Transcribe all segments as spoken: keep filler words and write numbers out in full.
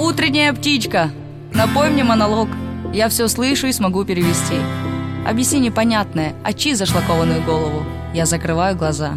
Утренняя птичка, напой мне монолог. Я все слышу и смогу перевести. Объясни непонятное, очи зашлакованную голову. Я закрываю глаза.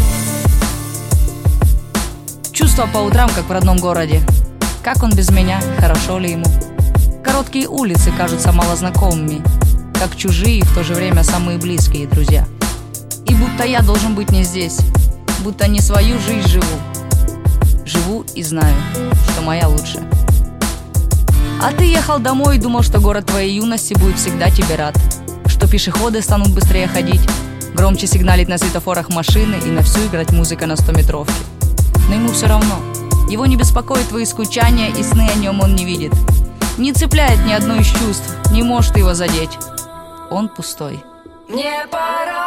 Чувства по утрам, как в родном городе. Как он без меня, хорошо ли ему? Короткие улицы кажутся малознакомыми, как чужие и в то же время самые близкие друзья. И будто я должен быть не здесь, будто не свою жизнь живу. Живу и знаю, что моя лучшая. А ты ехал домой и думал, что город твоей юности будет всегда тебе рад, что пешеходы станут быстрее ходить, громче сигналить на светофорах машины и на всю играть музыка на стометровке. Но ему все равно. Его не беспокоит твои скучания, и сны о нем он не видит. Не цепляет ни одно из чувств, не может его задеть. Он пустой. Мне пора.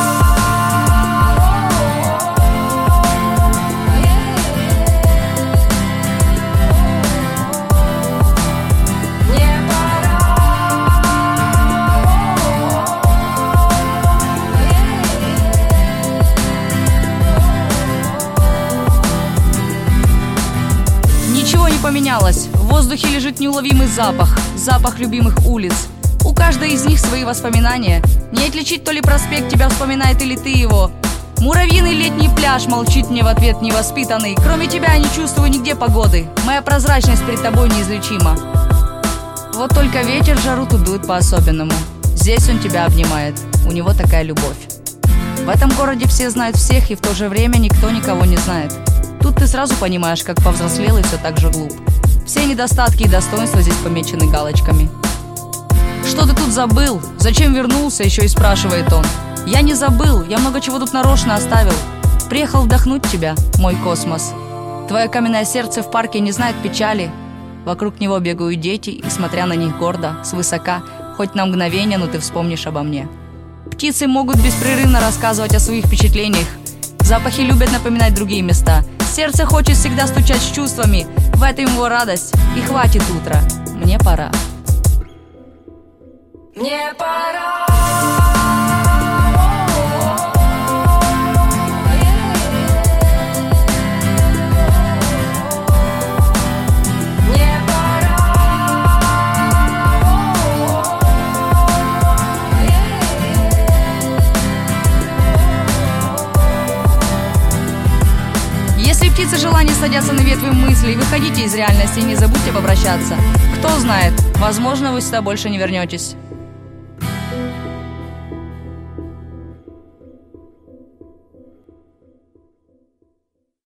Ничего не поменялось. В воздухе лежит неуловимый запах. Запах любимых улиц. У каждой из них свои воспоминания. Не отличить, то ли проспект тебя вспоминает, или ты его. Муравьиный летний пляж молчит мне в ответ невоспитанный. Кроме тебя я не чувствую нигде погоды. Моя прозрачность перед тобой неизлечима. Вот только ветер в жару тут дует по-особенному. Здесь он тебя обнимает. У него такая любовь. В этом городе все знают всех, и в то же время никто никого не знает. Тут ты сразу понимаешь, как повзрослел и все так же глуп. Все недостатки и достоинства здесь помечены галочками. Что ты тут забыл? Зачем вернулся? Еще и спрашивает он. Я не забыл, я много чего тут нарочно оставил. Приехал вдохнуть тебя, мой космос. Твое каменное сердце в парке не знает печали. Вокруг него бегают дети, и смотря на них гордо, свысока, хоть на мгновение, но ты вспомнишь обо мне. Птицы могут беспрерывно рассказывать о своих впечатлениях. Запахи любят напоминать другие места. Сердце хочет всегда стучать с чувствами. В этом его радость. И хватит утра. Мне пора. Мне пора. Если птицы желания садятся на ветви мыслей, выходите из реальности и не забудьте попрощаться. Кто знает, возможно, вы сюда больше не вернетесь.